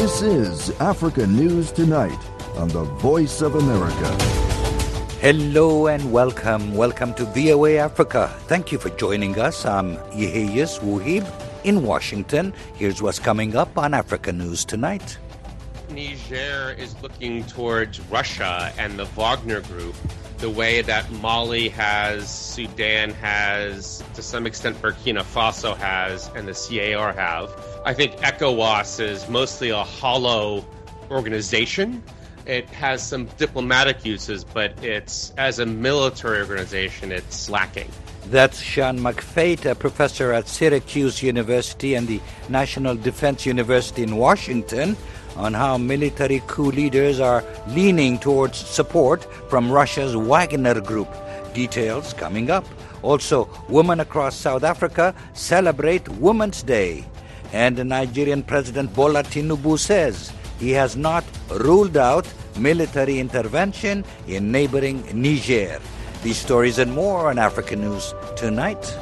This is Africa News Tonight on the Voice of America. Hello and welcome. Welcome to VOA Africa. Thank you for joining us. I'm Yeheyes Wuhib in Washington. Here's what's coming up on Africa News Tonight. Niger is looking towards Russia and the Wagner Group the way that Mali has, Sudan has, to some extent Burkina Faso has, and the CAR have. I think ECOWAS is mostly a hollow organization. It has some diplomatic uses, but it's as a military organization, it's lacking. That's Sean McFate, a professor at Syracuse University and the National Defense University in Washington, on how military coup leaders are leaning towards support from Russia's Wagner Group. Details coming up. Also, women across South Africa celebrate Women's Day. And the Nigerian President Bola Tinubu says he has not ruled out military intervention in neighboring Niger. These stories and more on Africa News Tonight.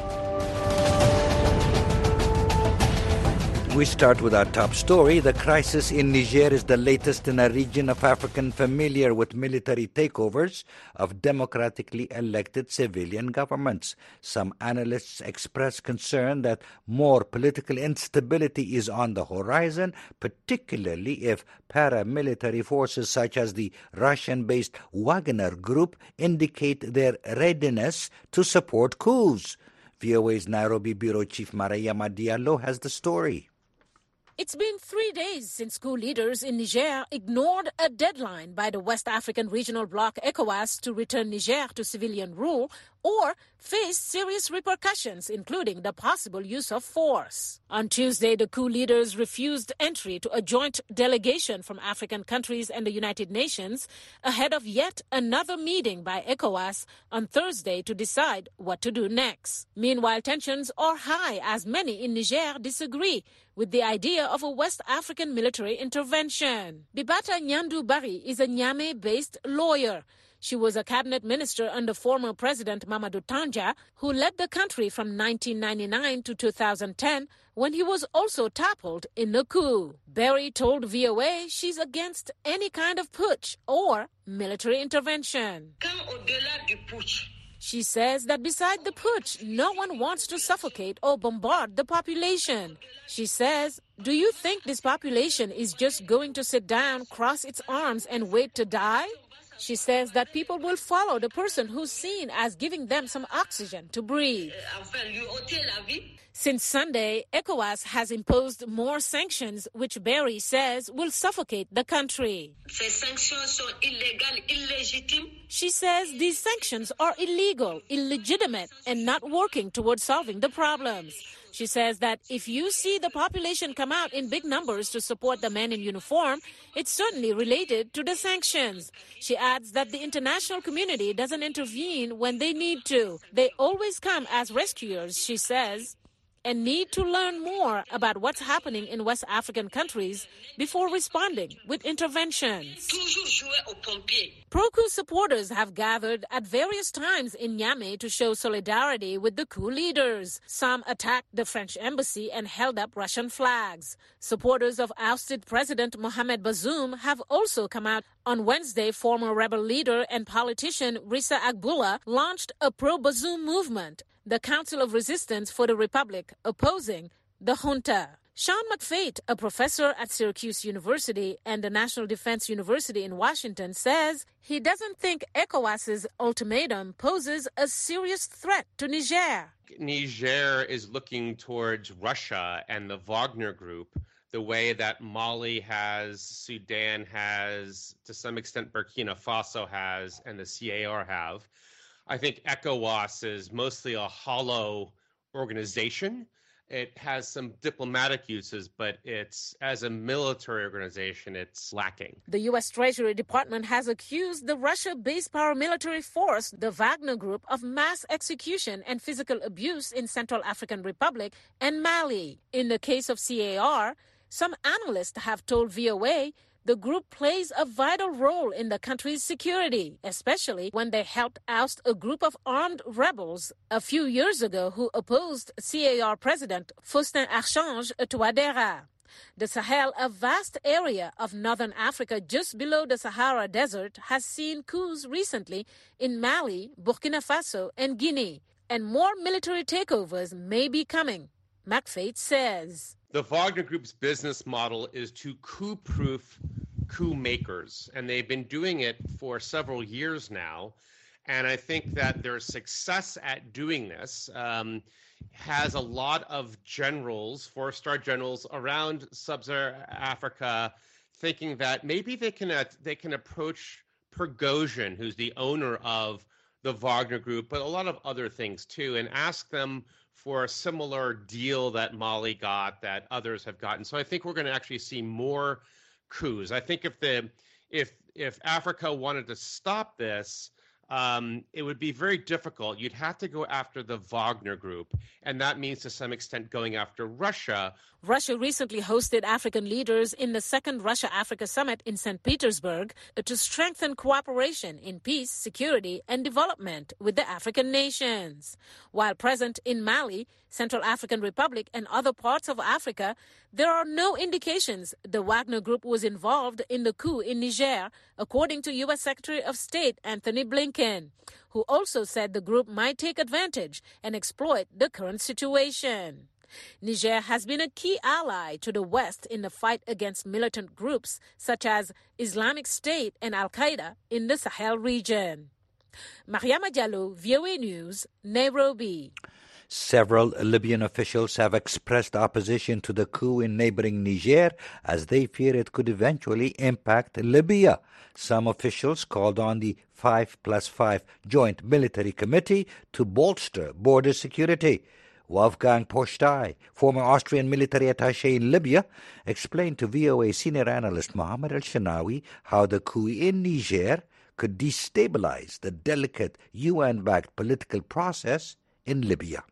We start with our top story. The crisis in Niger is the latest in a region of Africa familiar with military takeovers of democratically elected civilian governments. Some analysts express concern that more political instability is on the horizon, particularly if paramilitary forces such as the Russian-based Wagner Group indicate their readiness to support coups. VOA's Nairobi Bureau Chief Mariama Diallo has the story. It's been 3 days since coup leaders in Niger ignored a deadline by the West African regional bloc ECOWAS to return Niger to civilian rule or face serious repercussions, including the possible use of force. On Tuesday, the coup leaders refused entry to a joint delegation from African countries and the United Nations ahead of yet another meeting by ECOWAS on Thursday to decide what to do next. Meanwhile, tensions are high as many in Niger disagree with the idea of a West African military intervention. Bibata Nyandu Bari is a Niamey-based lawyer. She was a cabinet minister under former President Mamadou Tandja, who led the country from 1999 to 2010, when he was also toppled in a coup. Berry told VOA she's against any kind of putsch or military intervention. She says that beside the putsch, no one wants to suffocate or bombard the population. She says, do you think this population is just going to sit down, cross its arms, and wait to die? She says that people will follow the person who's seen as giving them some oxygen to breathe. Since Sunday, ECOWAS has imposed more sanctions, which Berry says will suffocate the country. She says these sanctions are illegal, illegitimate, and not working towards solving the problems. She says that if you see the population come out in big numbers to support the men in uniform, it's certainly related to the sanctions. She adds that the international community doesn't intervene when they need to. They always come as rescuers, she says, and need to learn more about what's happening in West African countries before responding with interventions. Pro-coup supporters have gathered at various times in Niamey to show solidarity with the coup leaders. Some attacked the French embassy and held up Russian flags. Supporters of ousted President Mohamed Bazoum have also come out. On Wednesday, former rebel leader and politician Rissa Agbula launched a pro-Bazoum movement, the Council of Resistance for the Republic, opposing the junta. Sean McFate, a professor at Syracuse University and the National Defense University in Washington, says he doesn't think ECOWAS's ultimatum poses a serious threat to Niger. Niger is looking towards Russia and the Wagner Group the way that Mali has, Sudan has, to some extent Burkina Faso has, and the CAR have. I think ECOWAS is mostly a hollow organization. It has some diplomatic uses, but it's as a military organization, it's lacking. The U.S. Treasury Department has accused the Russia-based paramilitary force, the Wagner Group, of mass execution and physical abuse in Central African Republic and Mali. In the case of CAR, some analysts have told VOA the group plays a vital role in the country's security, especially when they helped oust a group of armed rebels a few years ago who opposed CAR President Faustin Archange Touadéra. The Sahel, a vast area of northern Africa just below the Sahara Desert, has seen coups recently in Mali, Burkina Faso, and Guinea, and more military takeovers may be coming, McFate says. The Wagner Group's business model is to coup-proof coup makers, and they've been doing it for several years now. And I think that their success at doing this has a lot of generals, four-star generals around sub-Saharan Africa, thinking that maybe they can approach Prigozhin, who's the owner of the Wagner Group, but a lot of other things too, and ask them for a similar deal that Mali got, that others have gotten. So I think we're going to actually see more coups. I think if Africa wanted to stop this, it would be very difficult. You'd have to go after the Wagner Group, and that means to some extent going after Russia. Russia recently hosted African leaders in the second Russia-Africa summit in St. Petersburg to strengthen cooperation in peace, security, and development with the African nations. While present in Mali, Central African Republic, and other parts of Africa, there are no indications the Wagner Group was involved in the coup in Niger, according to U.S. Secretary of State Anthony Blinken, who also said the group might take advantage and exploit the current situation. Niger has been a key ally to the West in the fight against militant groups such as Islamic State and Al-Qaeda in the Sahel region. Mariama Diallo, VOA News, Nairobi. Several Libyan officials have expressed opposition to the coup in neighboring Niger as they fear it could eventually impact Libya. Some officials called on the 5+5 Joint Military Committee to bolster border security. Wolfgang Postai, former Austrian military attaché in Libya, explained to VOA senior analyst Mohammed El-Shanawi how the coup in Niger could destabilize the delicate UN-backed political process in Libya.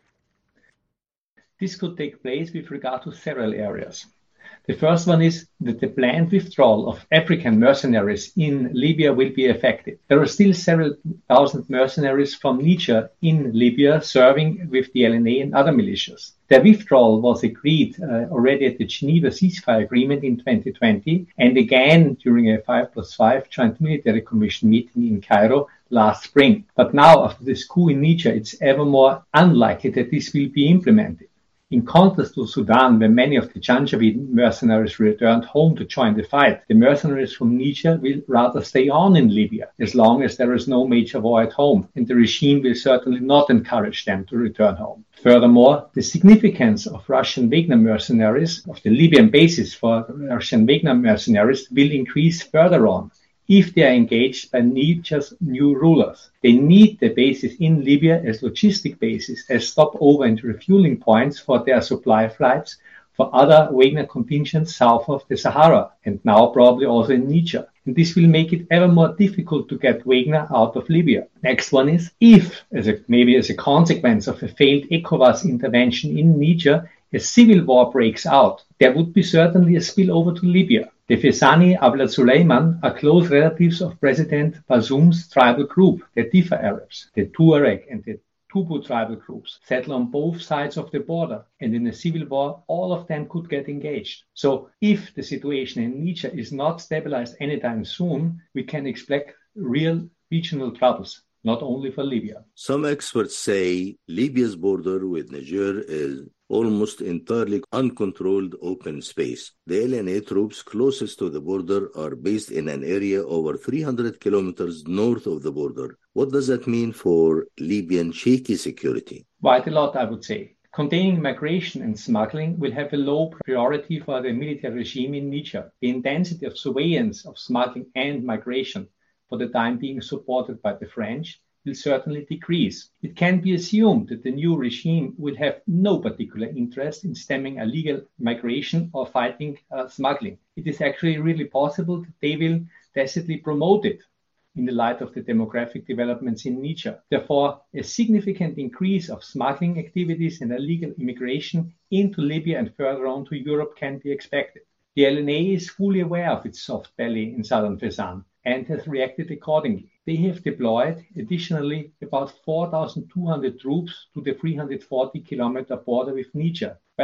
This could take place with regard to several areas. The first one is that the planned withdrawal of African mercenaries in Libya will be affected. There are still several thousand mercenaries from Niger in Libya serving with the LNA and other militias. Their withdrawal was agreed already at the Geneva ceasefire agreement in 2020 and again during a 5+5 Joint Military Commission meeting in Cairo last spring. But now, after this coup in Niger, it's ever more unlikely that this will be implemented. In contrast to Sudan, where many of the Janjaweed mercenaries returned home to join the fight, the mercenaries from Niger will rather stay on in Libya as long as there is no major war at home, and the regime will certainly not encourage them to return home. Furthermore, the significance of Russian Wagner mercenaries, of the Libyan basis for Russian Wagner mercenaries, will increase further on if they are engaged by Niger's new rulers. They need the bases in Libya as logistic bases, as stopover and refueling points for their supply flights for other Wagner contingents south of the Sahara, and now probably also in Niger. And this will make it ever more difficult to get Wagner out of Libya. Next one is, if, maybe as a consequence of a failed ECOWAS intervention in Niger, a civil war breaks out, there would be certainly a spillover to Libya. The Fesani Abdel Suleiman are close relatives of President Bazoum's tribal group, the Difa Arabs. The Tuareg and the Tubu tribal groups settle on both sides of the border, and in a civil war, all of them could get engaged. So if the situation in Niger is not stabilized anytime soon, we can expect real regional troubles, not only for Libya. Some experts say Libya's border with Niger is almost entirely uncontrolled open space. The LNA troops closest to the border are based in an area over 300 kilometers north of the border. What does that mean for Libyan shaky security? Quite a lot, I would say. Containing migration and smuggling will have a low priority for the military regime in Niger. The intensity of surveillance of smuggling and migration, for the time being supported by the French, will certainly decrease. It can be assumed that the new regime will have no particular interest in stemming illegal migration or fighting smuggling. It is actually really possible that they will tacitly promote it in the light of the demographic developments in Niger. Therefore, a significant increase of smuggling activities and illegal immigration into Libya and further on to Europe can be expected. The LNA is fully aware of its soft belly in southern Fezzan and has reacted accordingly. They have deployed additionally about 4,200 troops to the 340-kilometer border with Niger. Well,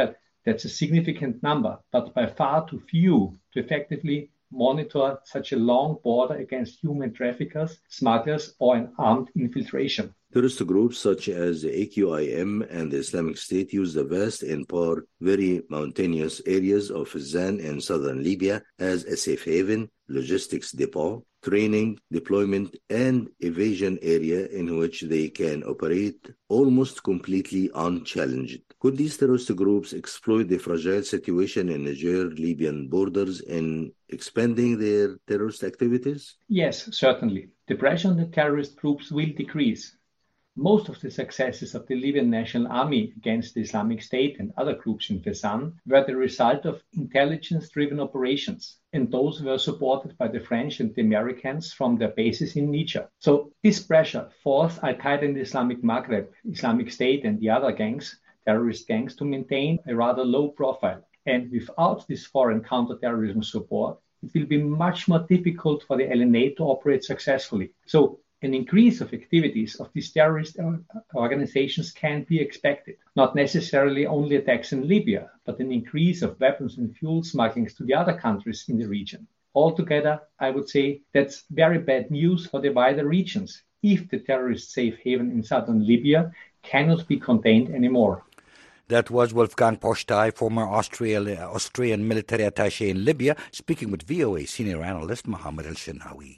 That's a significant number, but by far too few to effectively monitor such a long border against human traffickers, smugglers, or an armed infiltration. Terrorist groups such as the AQIM and the Islamic State use the vast and very mountainous areas of Zan in southern Libya as a safe haven, logistics depot, training, deployment, and evasion area in which they can operate almost completely unchallenged. Could these terrorist groups exploit the fragile situation in Niger-Libyan borders in expanding their terrorist activities? Yes, certainly. The pressure on the terrorist groups will decrease. Most of the successes of the Libyan National Army against the Islamic State and other groups in Fezzan were the result of intelligence-driven operations, and those were supported by the French and the Americans from their bases in Niger. So this pressure forced Al-Qaeda in the Islamic Maghreb, Islamic State and the other gangs, terrorist gangs, to maintain a rather low profile. And without this foreign counterterrorism support, it will be much more difficult for the LNA to operate successfully. So an increase of activities of these terrorist organizations can be expected. Not necessarily only attacks in Libya, but an increase of weapons and fuel smugglings to the other countries in the region. Altogether, I would say that's very bad news for the wider regions if the terrorist safe haven in southern Libya cannot be contained anymore. That was Wolfgang Postai, former Austrian military attaché in Libya, speaking with VOA senior analyst Mohammed El-Shenawi.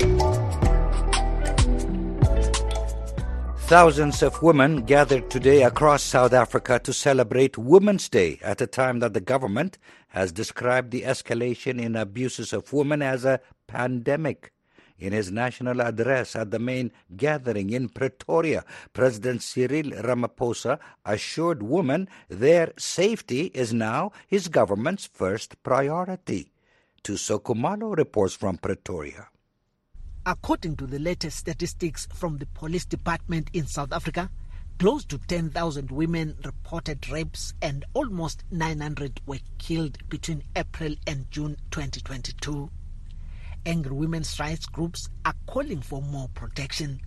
Thousands of women gathered today across South Africa to celebrate Women's Day at a time that the government has described the escalation in abuses of women as a pandemic. In his national address at the main gathering in Pretoria, President Cyril Ramaphosa assured women their safety is now his government's first priority. Tuso Kumalo reports from Pretoria. According to the latest statistics from the police department in South Africa, close to 10,000 women reported rapes and almost 900 were killed between April and June 2022. Angry women's rights groups are calling for more protection.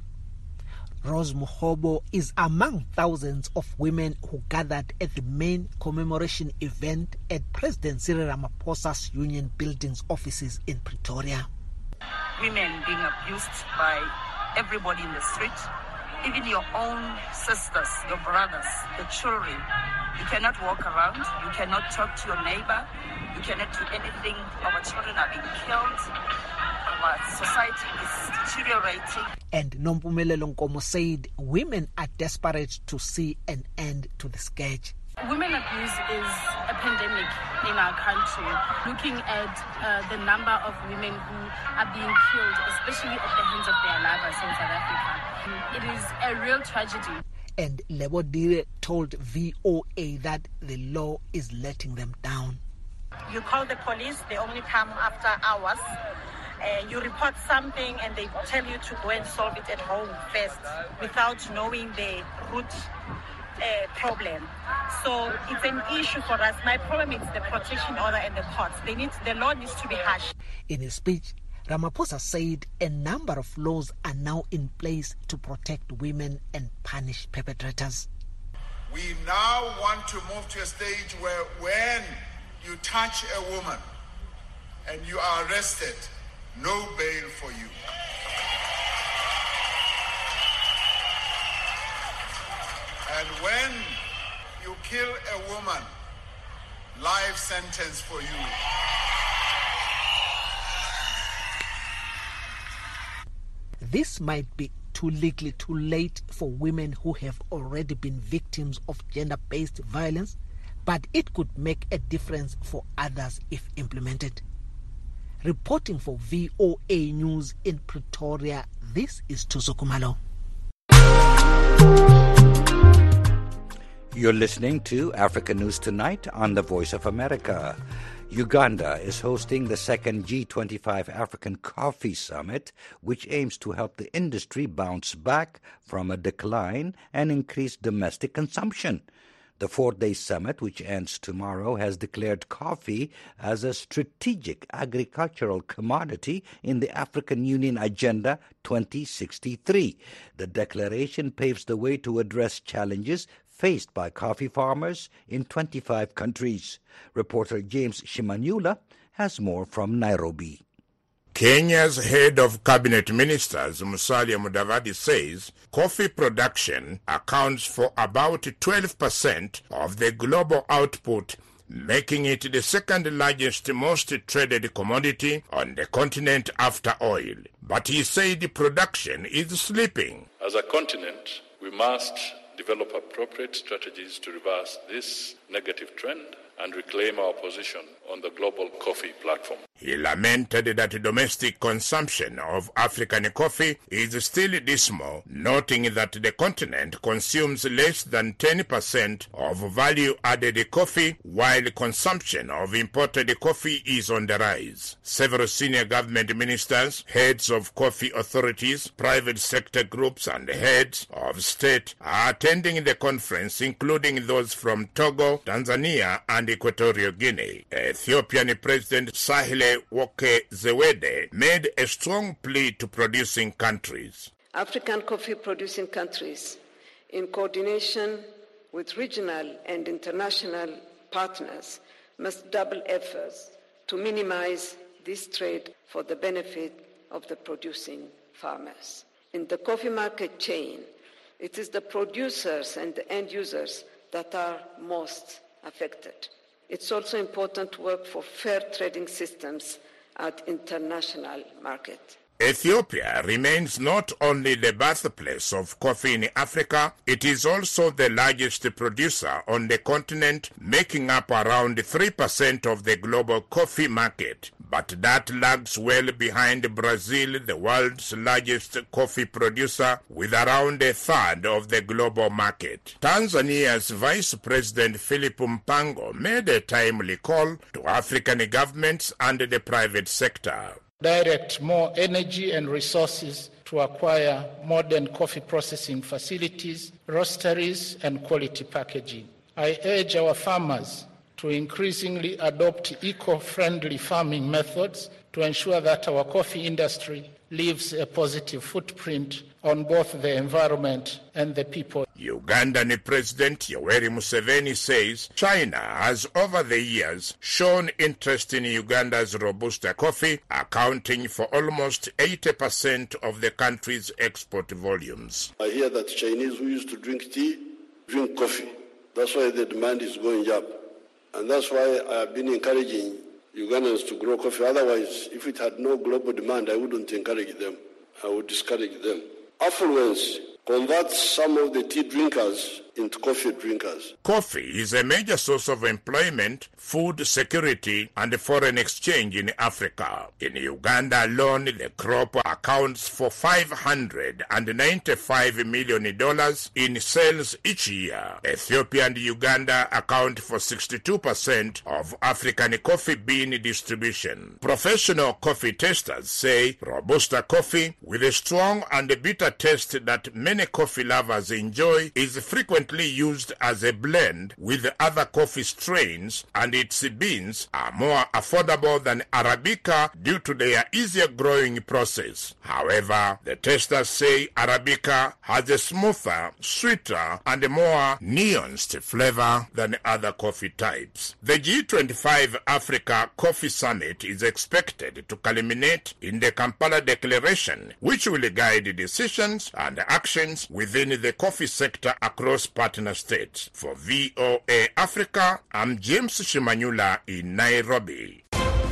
Rose Muhobo is among thousands of women who gathered at the main commemoration event at President Cyril Ramaphosa's Union Buildings offices in Pretoria. Women being abused by everybody in the street, even your own sisters, your brothers, the children. You cannot walk around, you cannot talk to your neighbor, you cannot do anything. Our children are being killed, our society is deteriorating. And Nompumelelo Nkomo said women are desperate to see an end to the scourge. Women abuse is a pandemic in our country. Looking at the number of women who are being killed, especially at the hands of their lovers in South Africa, it is a real tragedy. And Lebodire told VOA that the law is letting them down. You call the police, they only come after hours. You report something and they tell you to go and solve it at home first without knowing the root problem. So it's an issue for us. My problem is the protection order and the courts. The law needs to be harsh. In his speech, Ramaphosa said a number of laws are now in place to protect women and punish perpetrators. We now want to move to a stage where when you touch a woman and you are arrested, no bail for you. And when you kill a woman, life sentence for you. This might be too late for women who have already been victims of gender-based violence, but it could make a difference for others if implemented. Reporting for VOA News in Pretoria, this is Tuso Kumalo. You're listening to Africa News Tonight on the Voice of America. Uganda is hosting the second G25 African Coffee Summit, which aims to help the industry bounce back from a decline and increase domestic consumption. The 4-day summit, which ends tomorrow, has declared coffee as a strategic agricultural commodity in the African Union Agenda 2063. The declaration paves the way to address challenges faced by coffee farmers in 25 countries. Reporter James Shimanyula has more from Nairobi. Kenya's head of cabinet ministers, Musalia Mudavadi, says coffee production accounts for about 12% of the global output, making it the second largest, most traded commodity on the continent after oil. But he said the production is slipping. As a continent, we must develop appropriate strategies to reverse this negative trend and reclaim our position on the global coffee platform. He lamented that domestic consumption of African coffee is still dismal, noting that the continent consumes less than 10% of value-added coffee, while consumption of imported coffee is on the rise. Several senior government ministers, heads of coffee authorities, private sector groups, and heads of state are attending the conference, including those from Togo, Tanzania, and Equatorial Guinea. Ethiopian President Sahle Work Zewde made a strong plea to producing countries. African coffee producing countries, in coordination with regional and international partners, must double efforts to minimize this trade for the benefit of the producing farmers. In the coffee market chain, it is the producers and the end users that are most affected. It's also important to work for fair trading systems at international market. Ethiopia remains not only the birthplace of coffee in Africa, it is also the largest producer on the continent, making up around 3% of the global coffee market. But that lags well behind Brazil, the world's largest coffee producer, with around a third of the global market. Tanzania's Vice President Philip Mpango made a timely call to African governments and the private sector. Direct more energy and resources to acquire modern coffee processing facilities, roasteries, and quality packaging. I urge our farmers to increasingly adopt eco-friendly farming methods to ensure that our coffee industry leaves a positive footprint on both the environment and the people. Ugandan President Yoweri Museveni says China has over the years shown interest in Uganda's Robusta coffee, accounting for almost 80% of the country's export volumes. I hear that Chinese who used to drink tea drink coffee. That's why the demand is going up. And that's why I have been encouraging Ugandans to grow coffee. Otherwise, if it had no global demand, I wouldn't encourage them. I would discourage them. Affluence converts some of the tea drinkers into coffee drinkers. Coffee is a major source of employment, food security, and foreign exchange in Africa. In Uganda alone, the crop accounts for $595 million in sales each year. Ethiopia and Uganda account for 62% of African coffee bean distribution. Professional coffee tasters say Robusta coffee, with a strong and bitter taste that many coffee lovers enjoy, is frequently used as a blend with other coffee strains, and its beans are more affordable than Arabica due to their easier growing process. However, the testers say Arabica has a smoother, sweeter, and more nuanced flavor than other coffee types. The G25 Africa Coffee Summit is expected to culminate in the Kampala Declaration, which will guide decisions and actions within the coffee sector across partner states. For VOA Africa, I'm James Shimanyula in Nairobi.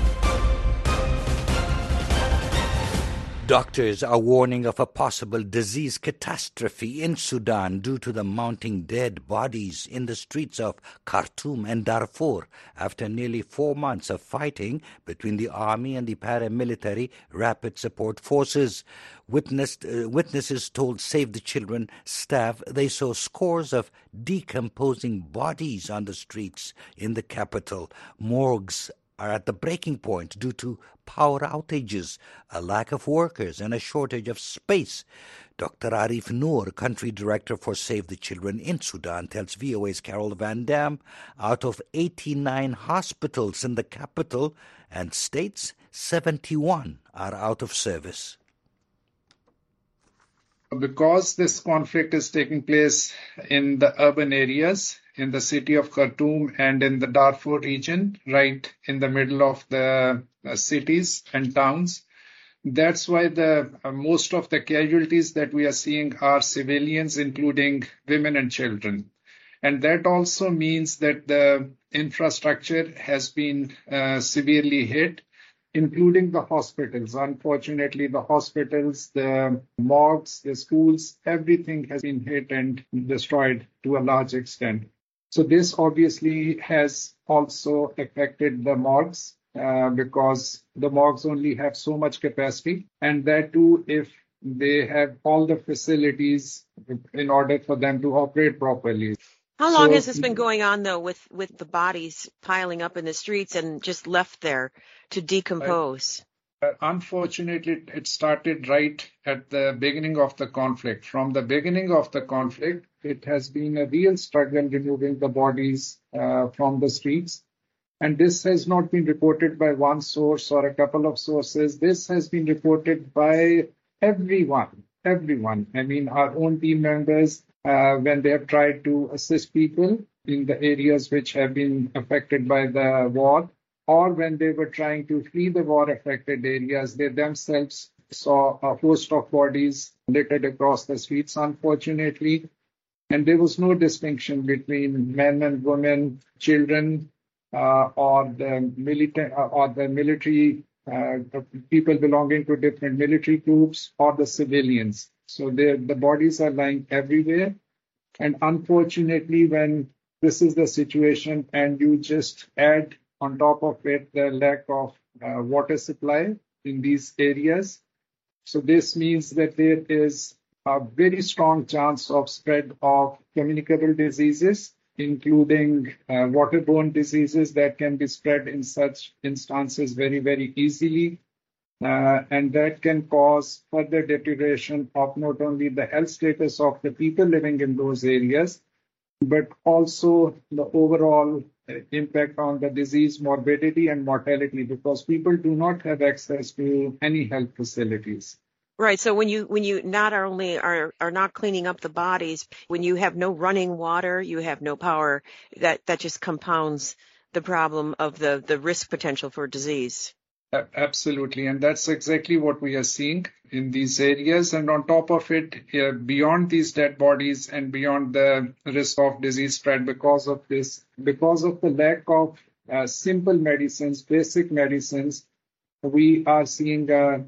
Doctors are warning of a possible disease catastrophe in Sudan due to the mounting dead bodies in the streets of Khartoum and Darfur after nearly 4 months of fighting between the army and the paramilitary rapid support forces. Witnesses told Save the Children staff they saw scores of decomposing bodies on the streets in the capital. Morgues are at the breaking point due to power outages, a lack of workers, and a shortage of space. Dr. Arif Noor, country director for Save the Children in Sudan, tells VOA's Carol Van Dam out of 89 hospitals in the capital and states, 71 are out of service. Because this conflict is taking place in the urban areas, in the city of Khartoum and in the Darfur region, right in the middle of the cities and towns, that's why most of the casualties that we are seeing are civilians, including women and children. And that also means that the infrastructure has been severely hit, including the hospitals. Unfortunately, the hospitals, the morgues, the schools, everything has been hit and destroyed to a large extent. So this obviously has also affected the morgues because the morgues only have so much capacity. And that too, if they have all the facilities in order for them to operate properly. How long has this been going on, though, with the bodies piling up in the streets and just left there to decompose? Unfortunately, it started right at the beginning of the conflict. From the beginning of the conflict, it has been a real struggle removing the bodies from the streets. And this has not been reported by one source or a couple of sources. This has been reported by everyone. I mean, our own team members, when they have tried to assist people in the areas which have been affected by the war, or when they were trying to flee the war-affected areas, they themselves saw a host of bodies littered across the streets, unfortunately. And there was no distinction between men and women, children, or the military people belonging to different military groups, or the civilians. So the bodies are lying everywhere. And unfortunately, when this is the situation and you just add on top of it the lack of water supply in these areas, so this means that there is a very strong chance of spread of communicable diseases, including waterborne diseases that can be spread in such instances very, very easily. And that can cause further deterioration of not only the health status of the people living in those areas, but also the overall impact on the disease morbidity and mortality, because people do not have access to any health facilities. Right. So when you not only are not cleaning up the bodies, when you have no running water, you have no power, that just compounds the problem of the risk potential for disease. Absolutely. And that's exactly what we are seeing in these areas. And on top of it, beyond these dead bodies and beyond the risk of disease spread because of this, because of the lack of simple medicines, basic medicines, we are seeing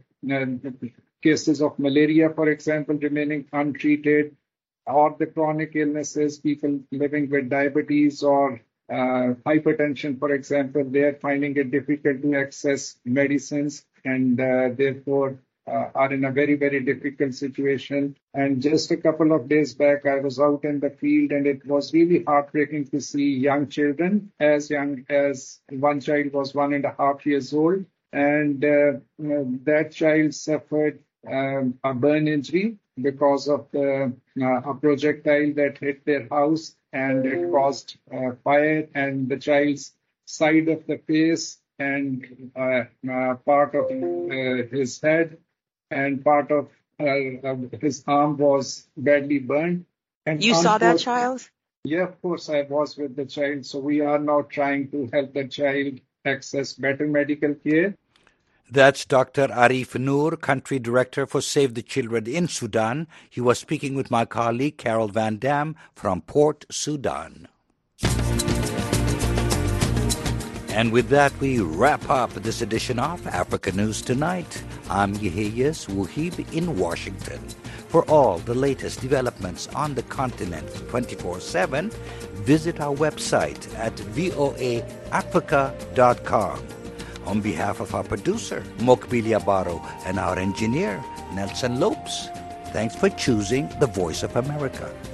cases of malaria, for example, remaining untreated, or the chronic illnesses, people living with diabetes or hypertension, for example, they are finding it difficult to access medicines and therefore are in a very, very difficult situation. And just a couple of days back, I was out in the field and it was really heartbreaking to see young children, as young as one child was 1.5 years old. And that child suffered a burn injury because of a projectile that hit their house, and it caused fire, and the child's side of the face and part of his head and part of his arm was badly burned. And you saw that child? Yeah, of course, I was with the child. So we are now trying to help the child access better medical care. That's Dr. Arif Noor, Country Director for Save the Children in Sudan. He was speaking with my colleague Carol Van Dam from Port Sudan. And with that, we wrap up this edition of Africa News Tonight. I'm Yehiyas Wuhib in Washington. For all the latest developments on the continent 24/7, visit our website at voaafrica.com. On behalf of our producer, Mokbilia Baro, and our engineer, Nelson Lopes, thanks for choosing the Voice of America.